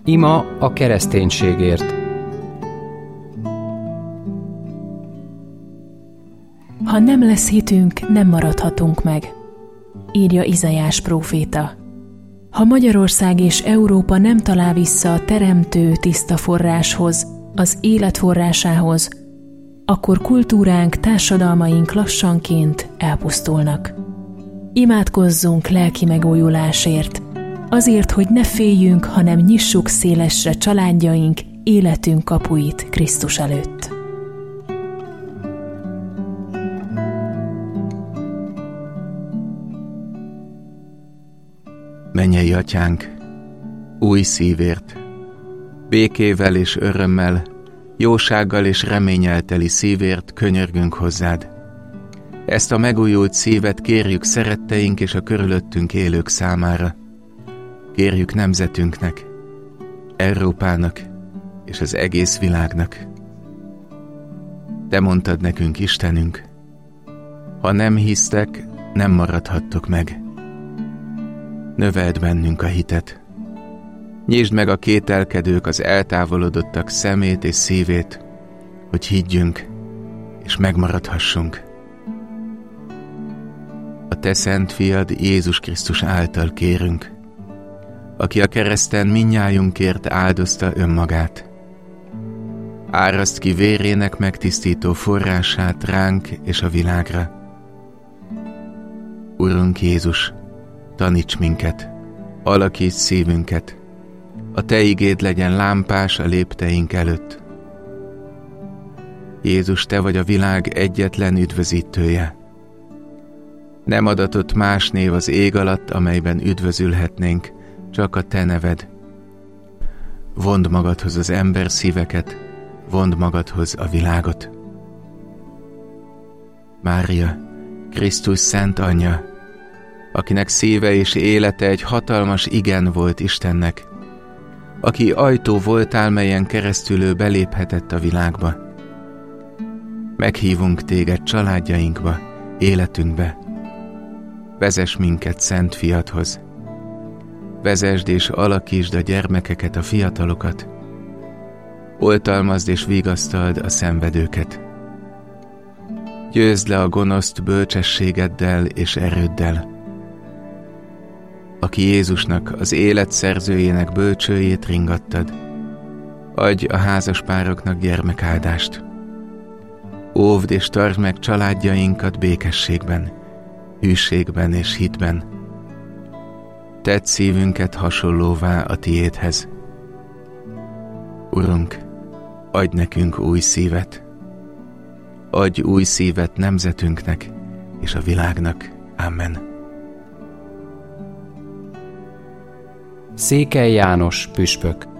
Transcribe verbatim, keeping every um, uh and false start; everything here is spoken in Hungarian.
Ima a kereszténységért. Ha nem lesz hitünk, nem maradhatunk meg, írja Izaiás próféta. Ha Magyarország és Európa nem talál vissza a teremtő tiszta forráshoz, az élet forrásához, akkor kultúránk, társadalmaink lassanként elpusztulnak. Imádkozzunk lelki megújulásért, azért, hogy ne féljünk, hanem nyissuk szélesre családjaink, életünk kapuit Krisztus előtt. Mennyei Atyánk, új szívért, békével és örömmel, jósággal és reménnyel teli szívért könyörgünk hozzád. Ezt a megújult szívet kérjük szeretteink és a körülöttünk élők számára. Kérjük nemzetünknek, Európának és az egész világnak. Te mondtad nekünk, Istenünk, ha nem hisztek, nem maradhattok meg. Növeld bennünk a hitet. Nyisd meg a kételkedők, az eltávolodottak szemét és szívét, hogy higgyünk és megmaradhassunk. A te szent fiad Jézus Krisztus által kérünk, aki a kereszten mindnyájunkért áldozta önmagát. Áraszt ki vérének megtisztító forrását ránk és a világra. Urunk Jézus, taníts minket, alakíts szívünket, a te igéd legyen lámpás a lépteink előtt. Jézus, te vagy a világ egyetlen üdvözítője. Nem adatott más név az ég alatt, amelyben üdvözülhetnénk, csak a te neved. Vond magadhoz az ember szíveket, vond magadhoz a világot. Mária, Krisztus szent anyja, akinek szíve és élete egy hatalmas igen volt Istennek, aki ajtó voltál, melyen keresztül ő beléphetett a világba. Meghívunk téged családjainkba, életünkbe. Vezess minket szent fiadhoz. Vezesd és alakítsd a gyermekeket, a fiatalokat. Oltalmazd és vigasztald a szenvedőket. Győzd le a gonoszt bölcsességeddel és erőddel. Aki Jézusnak, az élet szerzőjének bölcsőjét ringattad, adj a házaspároknak gyermekáldást. Óvd és tartsd meg családjainkat békességben, hűségben és hitben. Tedd szívünket hasonlóvá a tiédhez. Urunk, adj nekünk új szívet. Adj új szívet nemzetünknek és a világnak. Amen. Székely János püspök.